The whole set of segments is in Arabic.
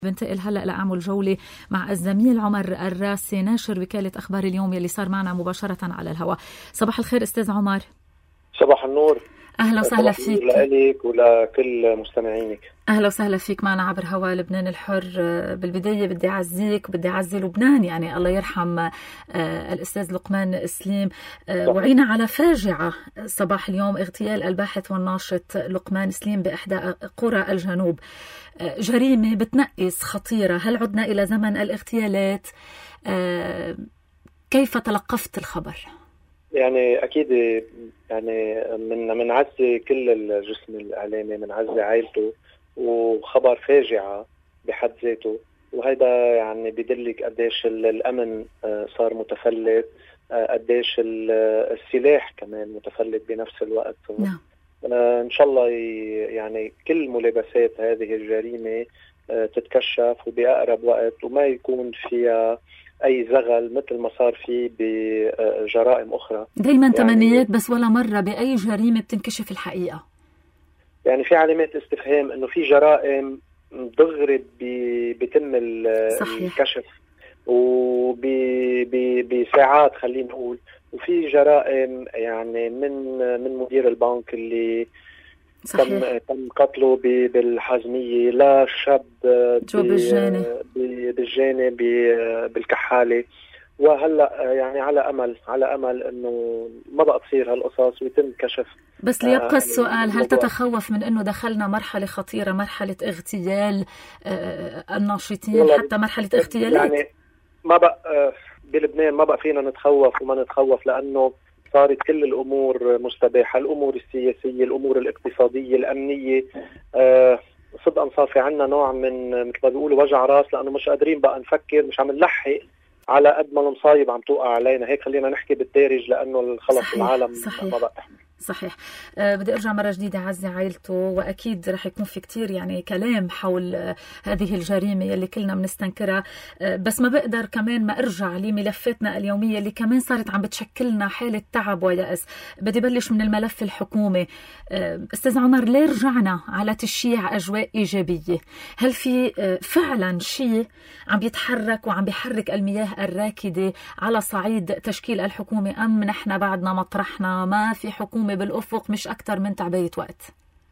بنتقل هلأ لأعمل جولة مع الزميل عمر الراسي ناشر وكالة أخبار اليوم يلي صار معنا مباشرة على الهواء. صباح الخير أستاذ عمر. صباح النور. أهلا وسهلا فيك. لك ولكل مستمعينك. أهلا وسهلا فيك معنا عبر هواء لبنان الحر. بالبداية بدي أعزيك وبدي أعزي لبنان، يعني الله يرحم الأستاذ لقمان سليم. وعينا على فاجعة صباح اليوم، اغتيال الباحث والناشط لقمان سليم بإحدى قرى الجنوب. جريمة بتنقص خطيرة. هل عدنا إلى زمن الاغتيالات؟ كيف تلقفت الخبر؟ يعني أكيد يعني من عزي كل الجسم الإعلامي، من عزي عائلته، وخبر فاجعة بحد ذاته، وهذا يعني بيدلك قديش الأمن صار متفلت، قديش السلاح كمان متفلت بنفس الوقت. نعم. إن شاء الله يعني كل ملابسات هذه الجريمة تتكشف وبأقرب وقت، وما يكون فيها أي زغل مثل ما صار فيه بجرائم أخرى. دايما يعني تمنيات بس ولا مرة بأي جريمة بتنكشف الحقيقة. يعني في علامات استفهام إنه في جرائم دغري بيتم الكشف وبساعات خلينا نقول، وفي جرائم يعني من مدير البنك اللي تم قتله بالحازمية، لا شاب بالجاني بالكحالة. وهلا يعني على امل انه ما بقى تصير هالقصص ويتم كشف. بس ليبقى السؤال، هل تتخوف من انه دخلنا مرحله خطيره، مرحله اغتيال الناشطين، حتى مرحله اغتيالات؟ يعني ما بقى بلبنان ما بقى فينا نتخوف وما نتخوف، لانه صارت كل الامور مستباحه، الامور السياسيه، الامور الاقتصاديه، الامنيه. صدقا صار في عنا نوع من مثل ما بيقولوا وجع راس، لانه مش قادرين بقى نفكر، مش عم نلحق على قد ما المصايب عم توقع علينا. هيك خلينا نحكي بالدارج، لانه خلص العالم ما بقى تحمل. صحيح. بدي أرجع مرة جديدة أعزي عائلته، وأكيد رح يكون في كتير يعني كلام حول هذه الجريمة اللي كلنا بنستنكرها، بس ما بقدر كمان ما أرجع لملفاتنا اليومية اللي كمان صارت عم بتشكلنا حالة تعب ويأس. بدي بلش من الملف الحكومي. أستاذ عمر، ليه رجعنا على تشييع أجواء إيجابية؟ هل في فعلا شيء عم بيتحرك وعم بيحرك المياه الراكدة على صعيد تشكيل الحكومة، أم نحن بعدنا مطرحنا ما في حكومة بالأفق، مش أكتر من تعبية وقت؟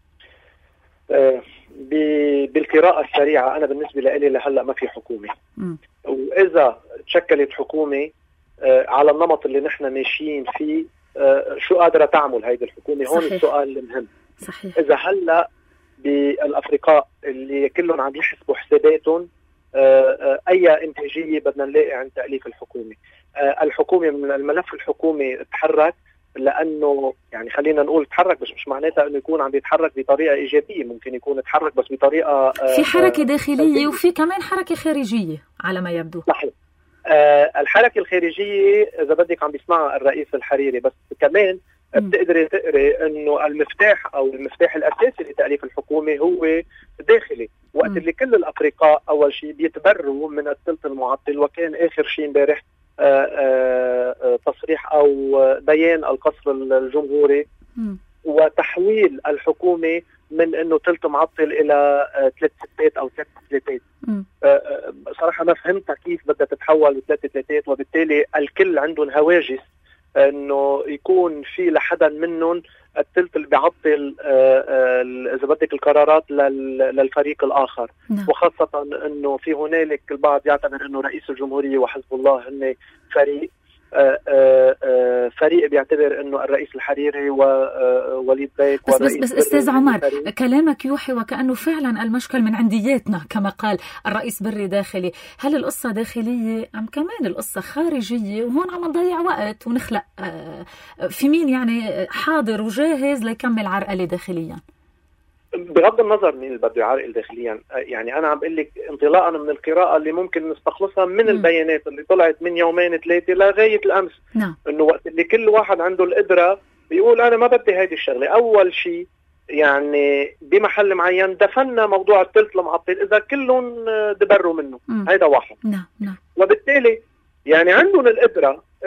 بالقراءة السريعة أنا بالنسبة لي لهلأ ما في حكومة. وإذا تشكلت حكومة على النمط اللي نحن ماشيين فيه، شو قادرة تعمل هيدي الحكومة؟ هون السؤال المهم. صحيح. إذا هلأ بالأفرقاء اللي كلهم عم يحسبوا حساباتهم أي إنتاجية بدنا نلاقي عند تأليف الحكومة. الحكومة من الملف الحكومي تحرك، لأنه يعني خلينا نقول تحرك، بس مش معناتها أنه يكون عم يتحرك بطريقة إيجابية. ممكن يكون تحرك بس بطريقة في حركة داخلية وفي كمان حركة خارجية على ما يبدو. صحيح. الحركة الخارجية إذا بدك عم بيسمعها الرئيس الحريري، بس كمان بتقدري تقري أنه المفتاح أو المفتاح الأساسي لتأليف الحكومة هو داخلي. وقت اللي كل الأفرقاء أول شيء بيتبروا من الثلث المعطل، وكان آخر شيء امبارح تصريح أو بيان القصر الجمهوري وتحويل الحكومة من أنه ثلث معطل إلى 3 ستات أو 3 ثلاثات. صراحة ما فهمتها كيف بدها تتحول ل3 ثلاثات، وبالتالي الكل عندهم هواجس أنه يكون في لحدا منهم الثلث اللي بيعطل إذا بدك القرارات للفريق الآخر. وخاصة أنه في هنالك البعض يعتبر أنه رئيس الجمهورية وحزب الله هن فريق بيعتبر أنه الرئيس الحريري ووليد بيك بس أستاذ عمر، كلامك يوحي وكأنه فعلا المشكل من عندياتنا كما قال الرئيس بري داخلي. هل القصة داخلية أم كمان القصة خارجية؟ وهون عم نضيع وقت ونخلق في مين يعني حاضر وجاهز ليكمل عرقلة داخليا؟ بغض النظر مين اللي بده يعرقل داخليا، يعني أنا عم بقول لك انطلاقا من القراءة اللي ممكن نستخلصها من البيانات اللي طلعت من 2-3 لغاية الأمس. إنه وقت اللي كل واحد عنده القدرة بيقول أنا ما بدي هيدي الشغلة، أول شيء يعني بمحل معين دفنا موضوع الثلث المعطل إذا كلهم دبروا منه. هيدا واحد. نعم. وبالتالي يعني عندهم القدرة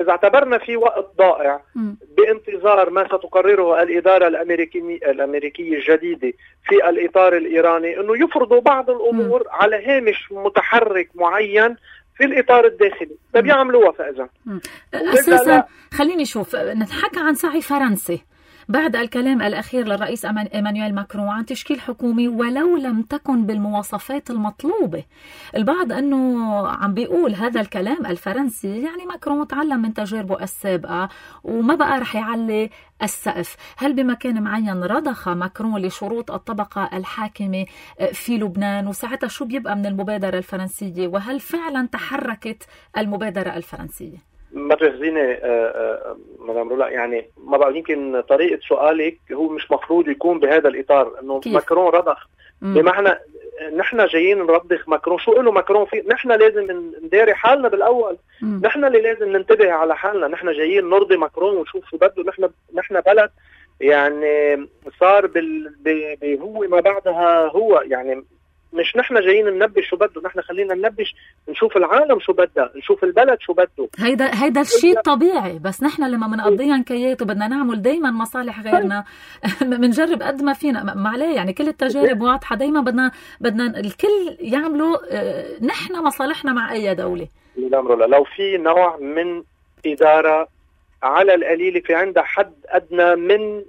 إذا اعتبرنا في وقت ضائع بانتظار ما ستقرره الإدارة الأمريكية الجديدة في الإطار الإيراني، أنه يفرضوا بعض الأمور على هامش متحرك معين في الإطار الداخلي، طب يعملوها فإذا أساسا خليني شوف نتحكى عن سعي فرنسي بعد الكلام الأخير للرئيس إيمانويل ماكرون عن تشكيل حكومي ولو لم تكن بالمواصفات المطلوبة. البعض أنه عم بيقول هذا الكلام الفرنسي يعني ماكرون تعلم من تجاربه السابقة وما بقى رح يعلي السقف. هل بمكان معين رضخ ماكرون لشروط الطبقة الحاكمة في لبنان؟ وساعتها شو بيبقى من المبادرة الفرنسية؟ وهل فعلا تحركت المبادرة الفرنسية؟ ما تخزيني مدام رولا، يعني ما بقى يمكن طريقة سؤالك هو مش مفروض يكون بهذا الإطار إنه ماكرون رضخ. بمعنى نحن جايين نرضخ ماكرون، شو له ماكرون فيه؟ نحن لازم نداري حالنا بالأول، نحن اللي لازم ننتبه على حالنا. نحن جايين نرضي ماكرون ونشوف شو بده. نحن بلد يعني صار هو ما بعدها هو، يعني مش نحن جايين ننبش شو بده، نحن خلينا ننبش نشوف العالم شو بدها، نشوف البلد شو بده. هيدا الشيء طبيعي، بس نحن لما بنقضيها نكيات وبدنا نعمل دايما مصالح غيرنا بنجرب قد ما فينا، ما عليه يعني كل التجارب واضحة، دايما بدنا الكل يعملوا نحن مصالحنا مع أي دولة. لو في نوع من إدارة على القليل في عندها حد أدنى من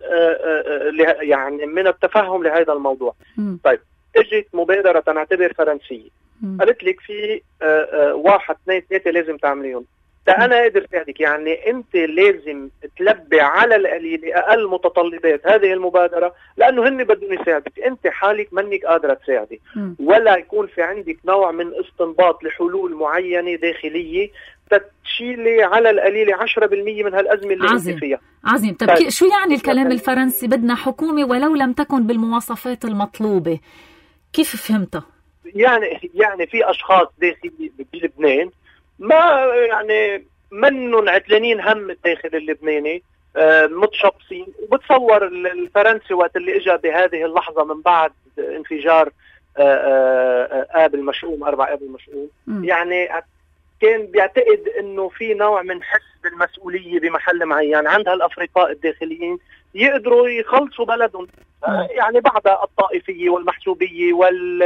يعني من التفهم لهذا الموضوع. طيب اجت مبادرة تنعتبر فرنسية، قالت لك في 1 2 3 لازم تعمليهم، أنا قادر ساعدك. يعني أنت لازم تلبي على القليل أقل متطلبات هذه المبادرة، لأنه هن بدهم يساعدك، أنت حالك منك قادرة تساعدي، ولا يكون في عندك نوع من استنباط لحلول معينة داخلية تشيلي على القليل 10% من هالأزمة اللي انت فيها. عظيم. طب شو يعني الكلام الفرنسي بدنا حكومة ولو لم تكن بالمواصفات المطلوبة؟ كيف فهمتها؟ يعني في أشخاص داخل بلبنان ما يعني منهم عتلانين هم الداخل اللبناني، متشبصين. وبتصور الفرنسي وقت اللي اجى بهذه اللحظة من بعد انفجار آب المشؤوم 4 آب المشؤوم، يعني كان بيعتقد انه في نوع من حس بالمسؤولية بمحل معين عند هالأفرقاء الداخليين يقدروا يخلصوا بلدهم. يعني بعد الطائفية والمحسوبية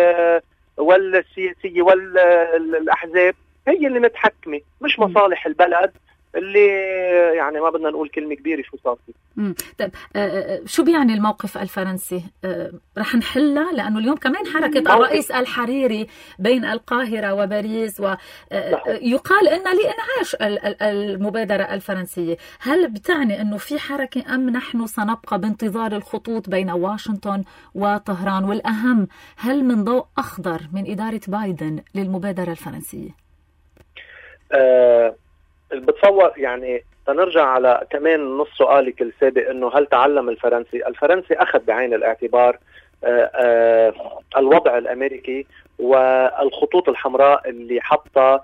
والسياسية والأحزاب هي اللي متحكمة، مش مصالح البلد اللي يعني ما بدنا نقول كلمة كبيرة شو صار فيه. طيب شو بيعني الموقف الفرنسي؟ رح نحلها؟ لأنه اليوم كمان حركة الرئيس الحريري بين القاهرة وباريس، ويقال إن لإنعاش المبادرة الفرنسية. هل بتعني أنه في حركة أم نحن سنبقى بانتظار الخطوط بين واشنطن وطهران؟ والأهم، هل من ضوء أخضر من إدارة بايدن للمبادرة الفرنسية؟ بتصور يعني تنرجع على كمان نص سؤالك السابق انه هل تعلم الفرنسي اخذ بعين الاعتبار الوضع الامريكي والخطوط الحمراء اللي حطها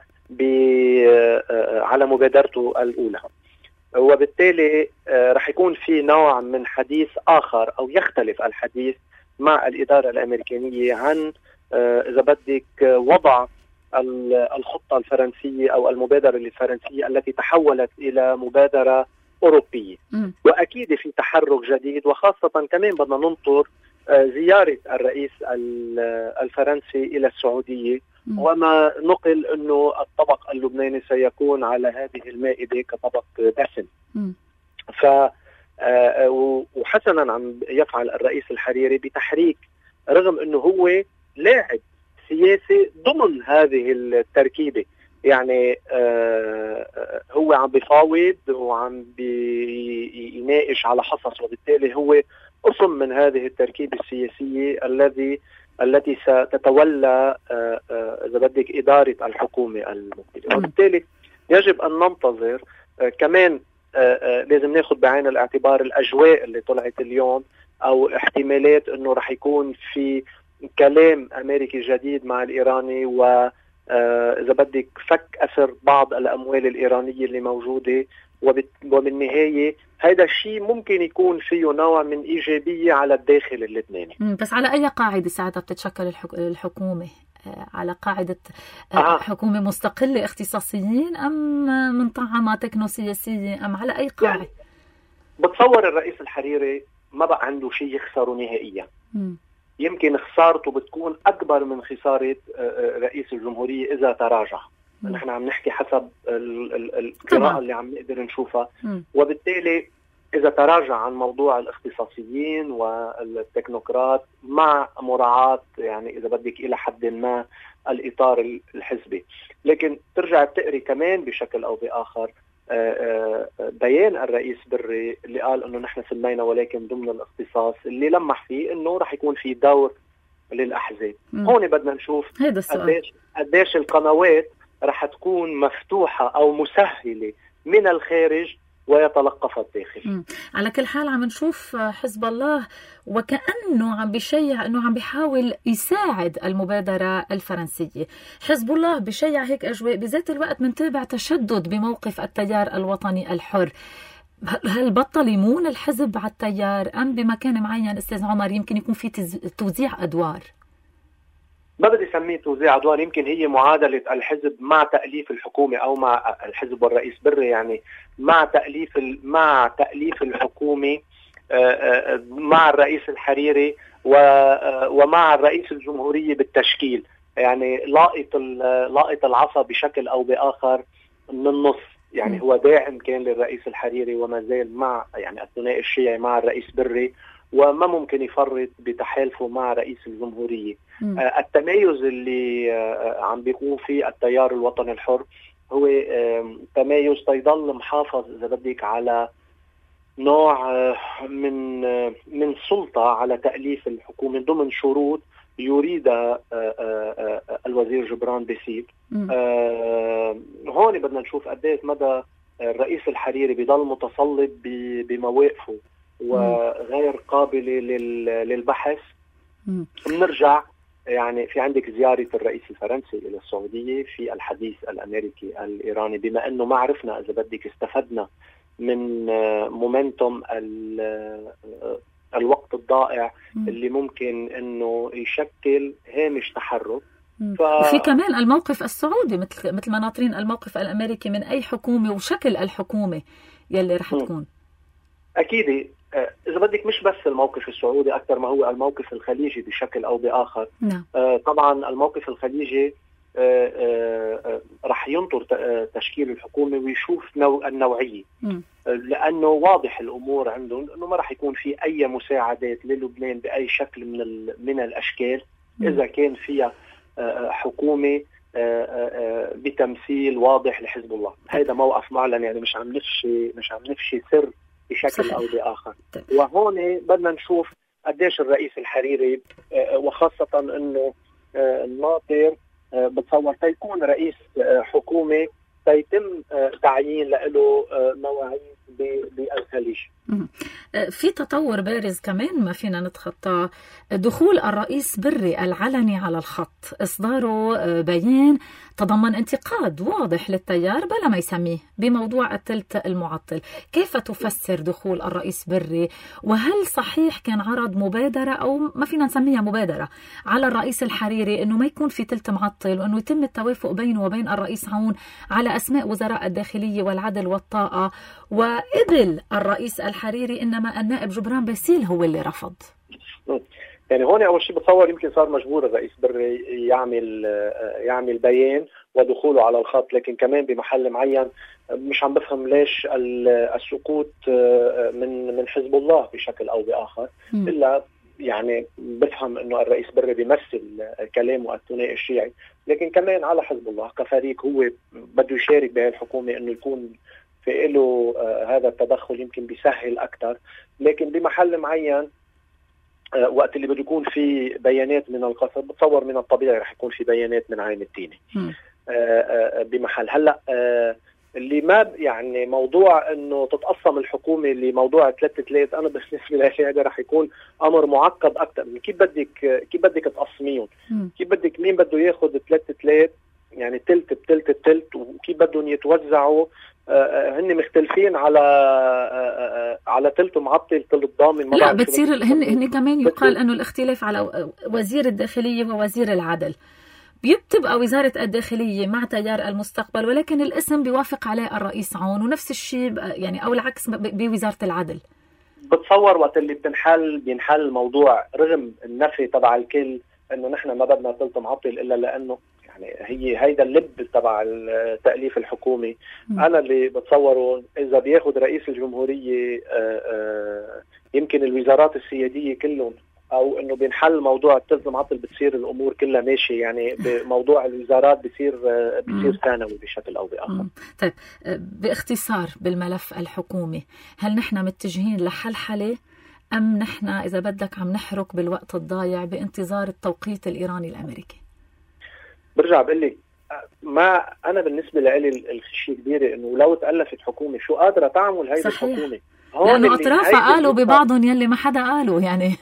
على مبادرته الاولى، وبالتالي رح يكون في نوع من حديث اخر او يختلف الحديث مع الاداره الامريكانيه عن اذا بدك وضع الخطة الفرنسية أو المبادرة الفرنسية التي تحولت إلى مبادرة أوروبية. وأكيد في تحرك جديد، وخاصة كمان بدنا ننطر زيارة الرئيس الفرنسي إلى السعودية، وما نقل أنه الطبق اللبناني سيكون على هذه المائدة كطبق دسم. وحسنا عم يفعل الرئيس الحريري بتحريك، رغم أنه هو لاعب سياسي ضمن هذه التركيبة. يعني هو عم بيفاوض وعم بيناقش على حصص، وبالتالي هو قسم من هذه التركيبة السياسية التي ستتولى إذا بدك إدارة الحكومة المقبلة. وبالتالي يجب أن ننتظر. كمان لازم ناخد بعين الاعتبار الأجواء اللي طلعت اليوم، أو احتمالات أنه رح يكون في كلام أمريكي جديد مع الإيراني، إذا بدك فك أسر بعض الأموال الإيرانية اللي موجودة، وبالنهاية هذا الشيء ممكن يكون فيه نوع من إيجابية على الداخل اللبناني. بس على أي قاعدة ساعتها بتتشكل الحكومة؟ على قاعدة حكومة مستقلة اختصاصيين أم منطعمة تكنوسياسية أم على أي قاعدة؟ يعني بتصور الرئيس الحريري ما بقى عنده شيء يخسره نهائيا. يمكن خسارته بتكون أكبر من خسارة رئيس الجمهورية إذا تراجع. نحن عم نحكي حسب القراءة اللي عم نقدر نشوفها. وبالتالي إذا تراجع عن موضوع الاختصاصيين والتكنوقراط مع مراعاة يعني إذا بدك إلى حد ما الإطار الحزبي، لكن ترجع تقري كمان بشكل أو بآخر بيان الرئيس بري اللي قال انه نحن سمينا ولكن ضمن الاختصاص، اللي لمح فيه انه رح يكون في دور للاحزاب. هون بدنا نشوف قديش القنوات رح تكون مفتوحة او مسهلة من الخارج ويتلقف الداخل. على كل حال عم نشوف حزب الله وكأنه عم بيشيع انه عم بيحاول يساعد المبادرة الفرنسية. حزب الله بيشيع هيك اجواء، بذات الوقت منتابع تشدد بموقف التيار الوطني الحر. هل بطل يمون الحزب على التيار ام بمكان معين استاذ عمر يمكن يكون في توزيع ادوار؟ ما بدي اسميه توزيع ادوار، يمكن هي معادله الحزب مع تاليف الحكومه او مع الحزب والرئيس بري، يعني مع تاليف الحكومه مع الرئيس الحريري ومع الرئيس الجمهوريه بالتشكيل، يعني لاقط العصا بشكل او باخر من النص. يعني هو داعم كان للرئيس الحريري وما زال مع يعني الثنائي الشيعي مع الرئيس بري، وما ممكن يفرط بتحالفه مع رئيس الجمهورية. التمايز اللي عم بيكون فيه التيار الوطني الحر هو تمايز تيضل محافظ إذا بدك على نوع من سلطة على تأليف الحكومة ضمن شروط يريد الوزير جبران باسيل. هون بدنا نشوف قديش مدى الرئيس الحريري بيضل متصلب بمواقفه وغير قابلة للبحث. بنرجع يعني في عندك زيارة الرئيس الفرنسي إلى السعودية، في الحديث الأمريكي الإيراني، بما أنه ما عرفنا إذا بدك استفدنا من مومنتوم الوقت الضائع اللي ممكن أنه يشكل هامش تحرك. وفي كمان الموقف السعودي مثل ما ناطرين الموقف الأمريكي من أي حكومة وشكل الحكومة يلي رح تكون. أكيد إذا بدك مش بس الموقف السعودي، أكثر ما هو الموقف الخليجي بشكل أو بآخر. طبعا الموقف الخليجي رح ينطر تشكيل الحكومة ويشوف النوعية، لأنه واضح الأمور عندهم أنه ما رح يكون في أي مساعدات للبنان بأي شكل من الأشكال إذا كان فيها حكومة بتمثيل واضح لحزب الله. هذا موقف معلن، يعني مش عم نفشي سر بشكل أو بآخر. وهون بدنا نشوف قديش الرئيس الحريري وخاصة أنه الناطر بتصور تيكون رئيس حكومة تيتم تعيين له مواعيد بالخليج. في تطور بارز كمان ما فينا نتخطاه، دخول الرئيس بري العلني على الخط، إصداره بيان تضمن انتقاد واضح للتيار بلا ما يسميه بموضوع الثلث المعطل. كيف تفسر دخول الرئيس بري؟ وهل صحيح كان عرض مبادرة أو ما فينا نسميها مبادرة على الرئيس الحريري أنه ما يكون في ثلث معطل وأنه يتم التوافق بينه وبين الرئيس عون على أسماء وزراء الداخلية والعدل والطاقة، وقبل الرئيس الحريري إنما النائب جبران باسيل هو اللي رفض؟ يعني هون أول شيء بتصور يمكن صار مجبور الرئيس بري يعمل بيان ودخوله على الخط، لكن كمان بمحل معين مش عم بفهم ليش السكوت من حزب الله بشكل أو بآخر. إلا يعني بفهم إنه الرئيس بري بيمثل كلامه الثنائي الشيعي، لكن كمان على حزب الله كفريق هو بده يشارك بهذه الحكومة إنه يكون في له هذا التدخل يمكن بيسهل أكثر. لكن بمحل معين وقت اللي بده يكون في بيانات من القصر بتصور من الطبيعي رح يكون في بيانات من عين التيني بمحل. هلا اللي ما يعني موضوع انه تتقسم الحكومه لموضوع 3-3، انا بالنسبه لي هذا رح يكون امر معقد اكثر. كيف بدك تقسميهم؟ كيف بدك مين بده ياخذ 3-3؟ يعني تلت بتلت التلت، وكيف بدهم يتوزعوا هن مختلفين على تلت معطل تلت ضامن. لا بتصير هن كمان يقال انه الاختلاف على وزير الداخلية ووزير العدل. بتبقى وزارة الداخلية مع تيار المستقبل، ولكن الاسم بيوافق عليه الرئيس عون، ونفس الشيء يعني او العكس بوزارة العدل. بتصور وقت اللي بينحل الموضوع رغم النفي تبع الكل انه نحن ما بدنا ثلث معطل الا لانه يعني هيدا اللب تبع التأليف الحكومي. انا اللي بتصوره اذا بياخد رئيس الجمهورية يمكن الوزارات السيادية كلهم، او انه بينحل موضوع الثلث معطل بتصير الامور كلها ماشيه، يعني بموضوع الوزارات بصير ثانوي بشكل او باخر. طيب باختصار بالملف الحكومي، هل نحن متجهين لحلحله ام نحن اذا بدك عم نحرك بالوقت الضايع بانتظار التوقيت الايراني الامريكي؟ برجع بقول لك ما انا بالنسبه لي الشيء كبيره انه لو تالفت حكومه شو قادره تعمل هيدي الحكومه. لانه اطرافها قالوا ببعضهم يلي ما حدا قالوا يعني.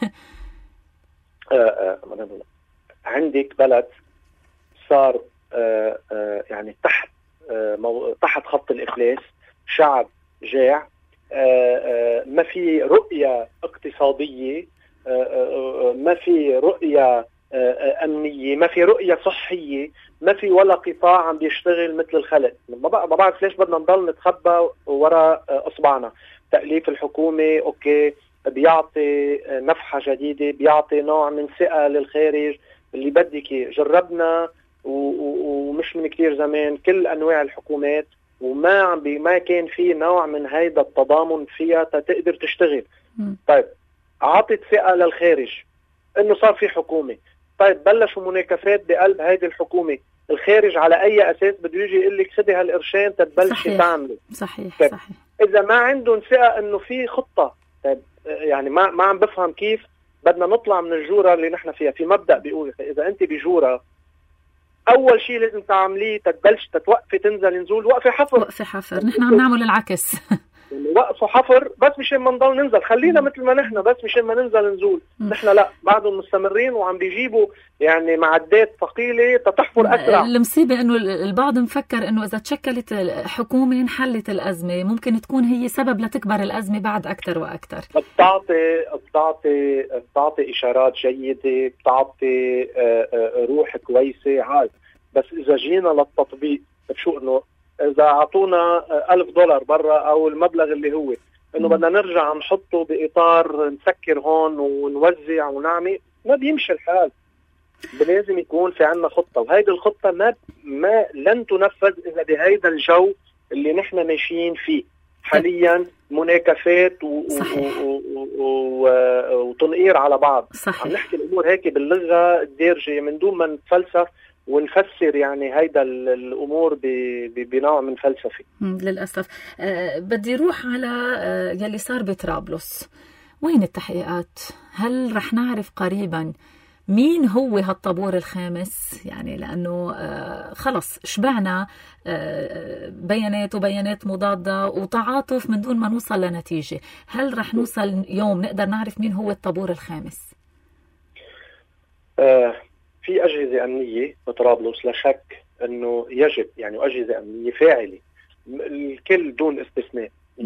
عندك بلد صار يعني تحت خط الإفلاس، شعب جاع، ما في رؤية اقتصادية، ما في رؤية أمنية، ما في رؤية صحية، ما في ولا قطاع عم بيشتغل مثل الخلق. ما بعرف ليش بدنا نضل نتخبى وراء أصبعنا. تأليف الحكومة أوكي بيعطي نفحة جديدة، بيعطي نوع من ثقة للخارج اللي بدك. جربنا ومش من كتير زمان كل أنواع الحكومات وما كان في نوع من هيدا التضامن فيها تقدر تشتغل. طيب عطت ثقة للخارج إنه صار في حكومة. طيب بلشوا مناكفات بقلب هيدي الحكومة. الخارج على أي أساس بده يجي يقول لك خدي هالقرشين تتبلشي تعملي؟ صحيح. طيب صحيح. إذا ما عندهم ثقة إنه في خطة، طيب يعني ما عم بفهم كيف بدنا نطلع من الجورة اللي نحن فيها. في مبدأ بيقول إذا أنت بجورة أول شيء لازم تعمليه تتبلش تتوقفي تنزل نزول وقفي حفر. نحن عم نعمل العكس. وقفوا حفر بس مشان ما نضل ننزل، خلينا مثل ما نحن بس مشان ما ننزل نزول. نحن لا، بعدهم مستمرين وعم بيجيبوا يعني معدات ثقيله تتحفر اسرع. المصيبه انه البعض مفكر انه اذا تشكلت حكومه انحلت الازمه، ممكن تكون هي سبب لتكبر الازمه بعد اكثر واكثر. بتعطي اشارات جيده، بتعطي روح كويسه عاد، بس اذا جينا للتطبيق شو انه إذا أعطونا $1000 برا أو المبلغ اللي هو إنه بدنا نرجع نحطه بإطار نسكر هون ونوزع ونعمل، ما بيمشي الحال. لازم يكون في عنا خطة، وهيدي الخطة ما لن تنفذ إذا بهيدا الجو اللي نحن ماشيين فيه حاليا. مناكفات وتنقير على بعض. صحيح. عم نحكي الأمور هيك باللغة الدارجة من دون ما نتفلسف ونفسر يعني هيدا الأمور بنوع من فلسفي. للأسف. بدي روح على يلي صار بطرابلس. وين التحقيقات؟ هل رح نعرف قريبا مين هو هالطابور الخامس؟ يعني لأنه خلص شبعنا بيانات مضادة وتعاطف من دون ما نوصل لنتيجة. هل رح نوصل يوم نقدر نعرف مين هو الطابور الخامس؟ في أجهزة أمنية بطرابلس لا شك أنه يجب، يعني أجهزة أمنية فاعلة الكل دون استثناء.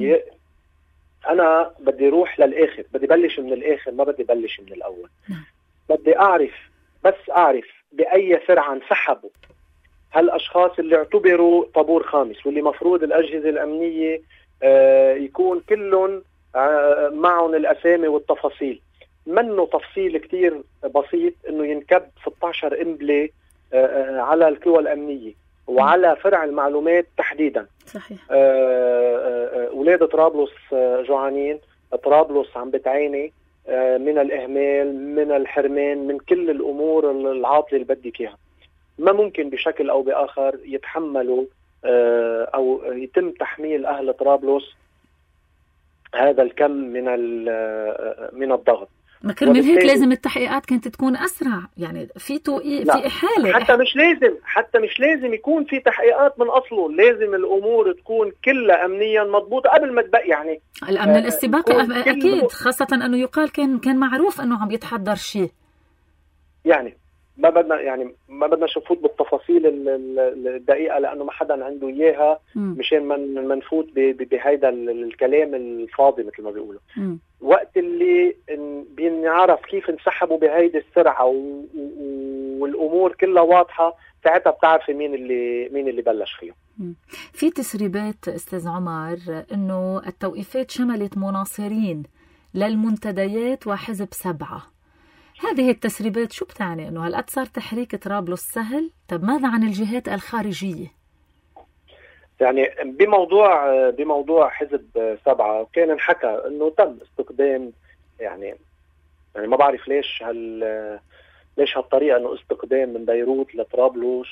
أنا بدي روح للآخر، بدي بلش من الآخر، ما بدي بلش من الأول. بدي أعرف بأي سرعة انسحبوا هالأشخاص اللي اعتبروا طابور خامس، واللي مفروض الأجهزة الأمنية يكون كلهم معهم الأسامي والتفاصيل. منه تفصيل كتير بسيط انه ينكب 16 قنبله على القوى الامنيه وعلى فرع المعلومات تحديدا. صحيح. اولاد طرابلس جوعانين، طرابلس عم بتعاني من الاهمال، من الحرمان، من كل الامور العاطله اللي بدك اياها. ما ممكن بشكل او باخر يتحملوا او يتم تحميل اهل طرابلس هذا الكم من الضغط. ما كرمال هيك لازم التحقيقات كانت تكون أسرع، يعني في توقيف، في إحالة. حتى مش لازم يكون في تحقيقات من أصله. لازم الأمور تكون كلها أمنيا مضبوطة قبل ما تبقى يعني الأمن الاستباقي أكيد، خاصة أنه يقال كان معروف أنه عم يتحضر شيء. يعني ما بدنا نفوت بالتفاصيل الدقيقه لانه ما حدا عنده اياها، مشان ما نفوت بهيدا الكلام الفاضي مثل ما بيقولوا. وقت اللي بنعرف كيف انسحبوا بهيدي السرعه والامور كلها واضحه، ساعتها بتعرفي مين اللي بلش فيهم. في تسريبات استاذ عمر انه التوقيفات شملت مناصرين للمنتديات وحزب 7. هذه التسريبات شو بتعني؟ انه هالقد صار تحريك طرابلس سهل؟ طب ماذا عن الجهات الخارجيه؟ يعني بموضوع حزب 7 كان انحكى انه تم استخدام يعني ما بعرف ليش هالطريقه، انه استخدام من بيروت لطرابلس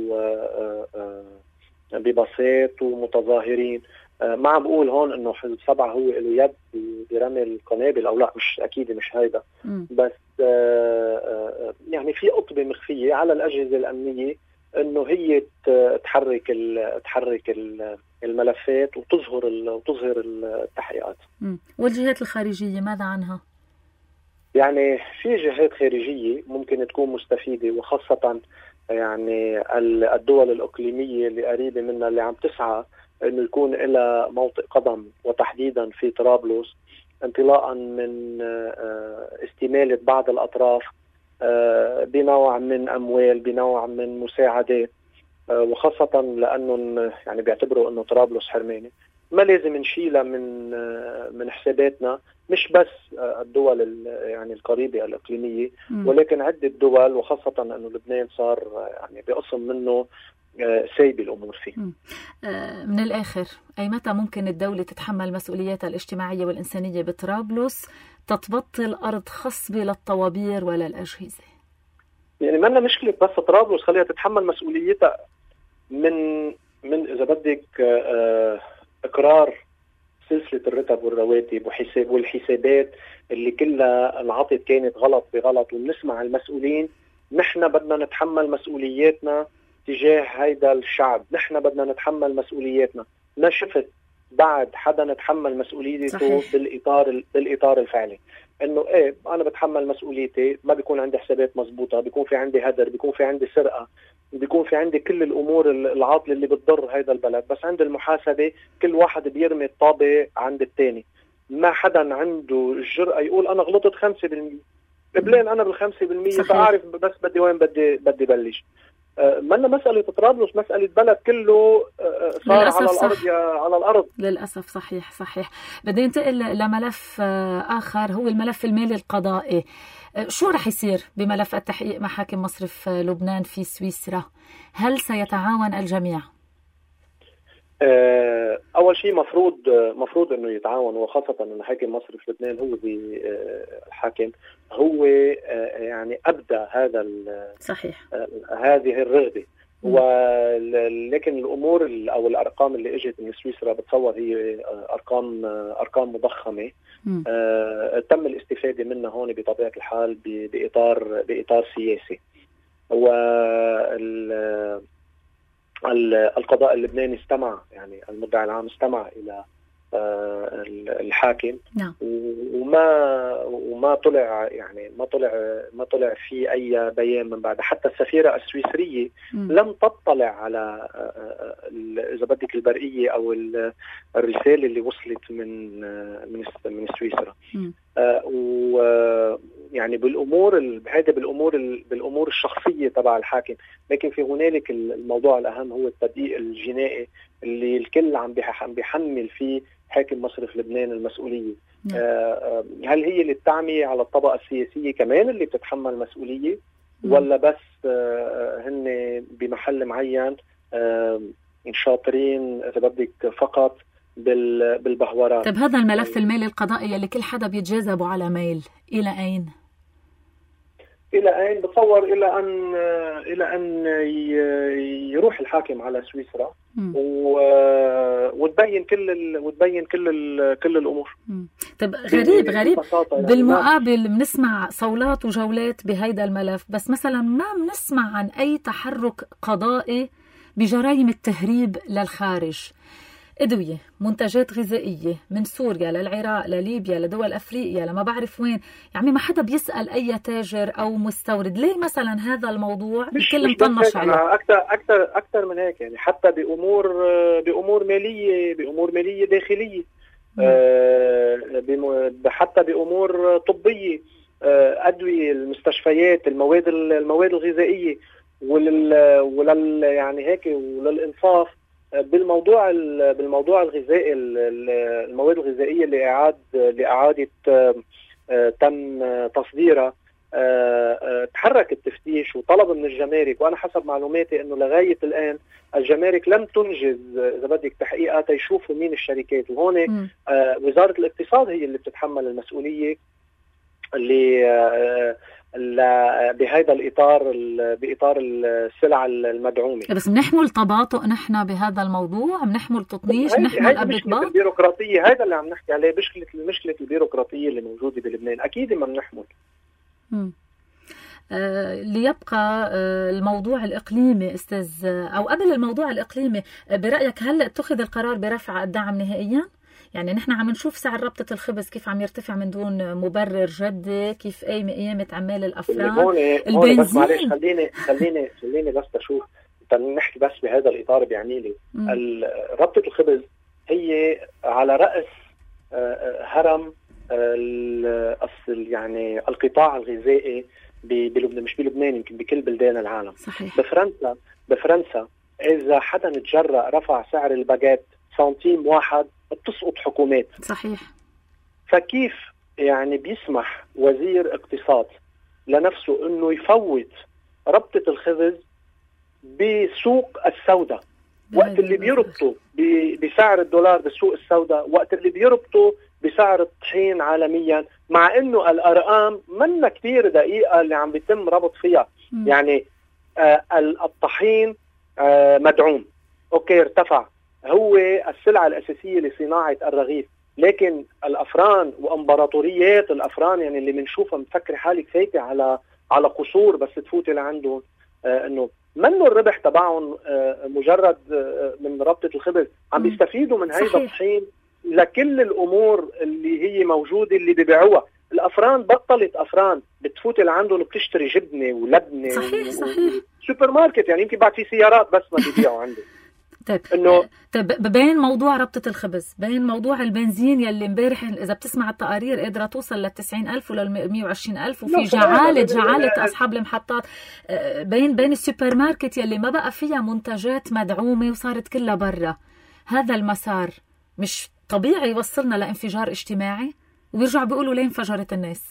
بباصات ومتظاهرين. ما عم بقول هون انه حزب 7 هو له يد برمي القنابل او لا، مش اكيد مش هيدا، بس يعني في قطبه مخفيه على الاجهزه الامنيه انه هي تحرك الملفات وتظهر التحقيقات. والجهات الخارجيه ماذا عنها؟ يعني في جهات خارجيه ممكن تكون مستفيده، وخاصه يعني الدول الاقليميه اللي قريبه منا اللي عم تسعى انه يكون لها موطئ قدم، وتحديدا في طرابلس، انطلاقا من استمالة بعض الاطراف بنوع من اموال، بنوع من مساعدات، وخاصة لانه يعني بيعتبروا انه طرابلس حرماني. ما لازم نشيلها من حساباتنا، مش بس الدول يعني القريبة الإقليمية، ولكن عدة دول، وخاصة أنه لبنان صار يعني بقسم منه سايب الأمور فيه. من الآخر، أي متى ممكن الدولة تتحمل مسؤولياتها الاجتماعية والإنسانية بطرابلس، تتبطل أرض خصبة للطوابير ولا الأجهزة؟ يعني ما لنا مشكلة بس طرابلس، خليها تتحمل مسؤوليتها من إذا بدك إقرار سلسلة الرتب والرواتب والحسابات اللي كلها انعطت كانت غلط بغلط، ونسمع المسؤولين. نحن بدنا نتحمل مسؤولياتنا تجاه هيدا الشعب، نحن بدنا نتحمل مسؤولياتنا. ما شفت بعد حدا نتحمل مسؤوليته بالإطار الفعلي، انه ايه انا بتحمل مسؤوليتي، ما بيكون عندي حسابات مزبوطة، بيكون في عندي هدر، بيكون في عندي سرقة، بيكون في عندي كل الامور العاطله اللي بتضر هذا البلد، بس عند المحاسبه كل واحد بيرمي الطابه عند الثاني. ما حدا عنده الجرأه يقول انا غلطت 5%، قبلين انا بال5%، فاعرف بس بدي وين بدي بلش. منا مساله طرابلس، مساله بلد كله صار على الارض على الارض. للاسف صحيح. بدي انتقل لملف اخر، هو الملف المالي القضائي. شو رح يصير بملف التحقيق مع حاكم مصرف لبنان في سويسرا؟ هل سيتعاون الجميع؟ أول شيء مفروض أنه يتعاون، وخاصة أن حاكم مصرف لبنان هو الحاكم، هو يعني أبدأ هذا صحيح هذه الرغبة. ولكن الأمور أو الأرقام اللي إجت من سويسرا بتصور هي أرقام مضخمة، تم الاستفادة منها هون بطبيعة الحال بإطار سياسي. القضاء اللبناني استمع، يعني المدعي العام استمع إلى الحاكم، وما طلع يعني ما طلع في أي بيان من بعد. حتى السفيرة السويسرية لم تطلع على إذا بدك البرقية أو الرسالة اللي وصلت من سويسرا. ويعني بالأمور الشخصية تبع الحاكم، لكن في هنالك الموضوع الأهم هو التدقيق الجنائي اللي الكل عم بيحمل فيه حاكم مصرف لبنان المسؤولية. هل هي اللي بتعمي على الطبقة السياسية كمان اللي بتتحمل مسؤولية، ولا بس هن بمحل معين شاطرين إذا بدك فقط بالبهورات؟ طيب هذا الملف المالي القضائي اللي كل حدا بيتجاذب على ميل، إلى أين؟ بتصور إلى أن يروح الحاكم على سويسرا وتبين كل الأمور. طيب غريب بالمقابل بنسمع صولات وجولات بهيدا الملف، بس مثلا ما بنسمع عن أي تحرك قضائي بجرائم التهريب للخارج. أدوية، منتجات غذائية من سوريا للعراق لليبيا لدول أفريقيا لما بعرف وين، يعني ما حدا بيسأل أي تاجر أو مستورد ليه مثلا هذا الموضوع الكل مطنش عليه. أكثر من هيك، يعني حتى بأمور مالية داخلية، حتى بأمور طبية، أدوية، المستشفيات، المواد الغذائية، يعني هيك وللإنصاف بالموضوع الغذائي، المواد الغذائية اللي أعادت تم تصديرها، تحرك التفتيش وطلب من الجمارك، وأنا حسب معلوماتي أنه لغاية الآن الجمارك لم تنجز إذا بدك تحقيقات يشوفوا مين الشركات، وهون وزارة الاقتصاد هي اللي بتتحمل المسؤولية اللي بهذا الإطار، بإطار السلع المدعومة. بس بنحمل تباطؤ نحن بهذا الموضوع، بنحمل تطنيش، بنحمل مشكلة البيروقراطية، هذا اللي عم نحكي عليه، مشكلة البيروقراطية اللي موجودة بلبنان، أكيد ما بنحمل. ليبقى الموضوع الإقليمي أستاذ، أو قبل الموضوع الإقليمي برأيك هل اتخذ القرار برفع الدعم نهائيا؟ يعني نحن عم نشوف سعر ربطة الخبز كيف عم يرتفع من دون مبرر جدي، كيف قيمة عمال الأفران، البنزين. معلش خليني بس أشوف، نحكي بس بهذا الإطار. بيعني لي ربطة الخبز هي على رأس هرم يعني القطاع الغذائي بلبنان، مش بلبنان، يمكن بكل بلدان العالم. صحيح. بفرنسا إذا حدا نتجرأ رفع سعر الباجيت سنتيم واحد بتسقط حكومات. صحيح. فكيف يعني بيسمح وزير اقتصاد لنفسه انه يفوت ربطة الخبز بسوق السوداء، وقت اللي بيربطوا بسعر الدولار بالسوق السوداء، وقت اللي بيربطوا بسعر الطحين عالميا، مع انه الارقام منا كتير دقيقة اللي عم بيتم ربط فيها. يعني الطحين مدعوم، اوكي ارتفع، هو السلعة الأساسية لصناعة الرغيف، لكن الأفران وأمبراطوريات الأفران يعني اللي بنشوفها بتفكر حالك فايتة على قصور بس تفوتي لعندهم، إنه منه الربح تبعهم مجرد من ربطة الخبز، عم بيستفيدوا من هيدا الطحين لكل الأمور اللي هي موجودة اللي بيبيعوها. الأفران بطلت أفران، بتفوتي لعندهم بتشتري جبنة ولبنة. صحيح. سوبر ماركت، يعني يمكن بعد في سيارات بس ما بيبيعوا عنده. طيب بين موضوع ربطة الخبز، بين موضوع البنزين يلي امبارح إذا بتسمع التقارير قادرة توصل ل90,000 ول120,000، وفي جعالة أصحاب المحطات، بين السوبر ماركت يلي ما بقى فيها منتجات مدعومة وصارت كلها برا، هذا المسار مش طبيعي يوصلنا لانفجار اجتماعي؟ ويرجعوا بيقولوا ليه انفجرت الناس؟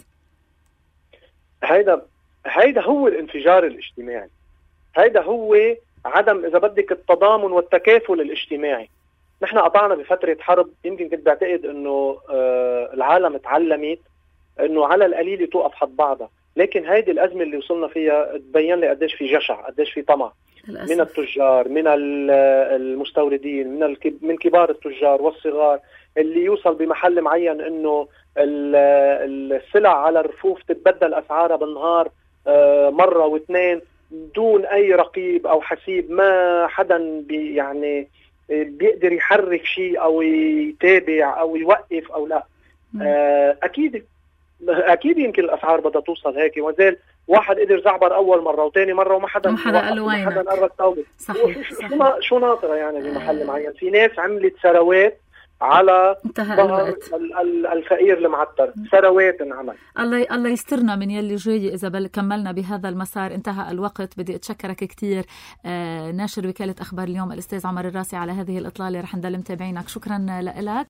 هيدا هو الانفجار الاجتماعي، هيدا هو عدم إذا بدك التضامن والتكافل الاجتماعي. نحن قطعنا بفترة حرب، يمكن كنت بعتقد إنه العالم تعلمت إنه على القليل توقف حد بعضها، لكن هيدي الأزمة اللي وصلنا فيها تبين لي قديش في جشع، قديش في طمع من التجار، من المستوردين، من كبار التجار والصغار، اللي يوصل بمحل معين إنه السلع على الرفوف تتبدل أسعارها بالنهار مرة واثنين دون أي رقيب أو حسيب، ما حدا يعني بيقدر يحرك شيء أو يتابع أو يوقف أو لا. أكيد يمكن الأسعار بدها توصل هيك، وزال واحد قدر زعبر أول مرة وتاني مرة وما حدا قال له وين. قرر توبة. صحيح. شو ناطرة يعني بمحل معين؟ في ناس عملت ثروات على ظهر الفقير المعتر، ثروات انعمل. الله يسترنا من يلي جاي إذا كملنا بهذا المسار. انتهى الوقت، بدي أتشكرك كتير ناشر وكالة أخبار اليوم الأستاذ عمر الراسي على هذه الإطلالة، رح نضل متابعينك. شكرا لك.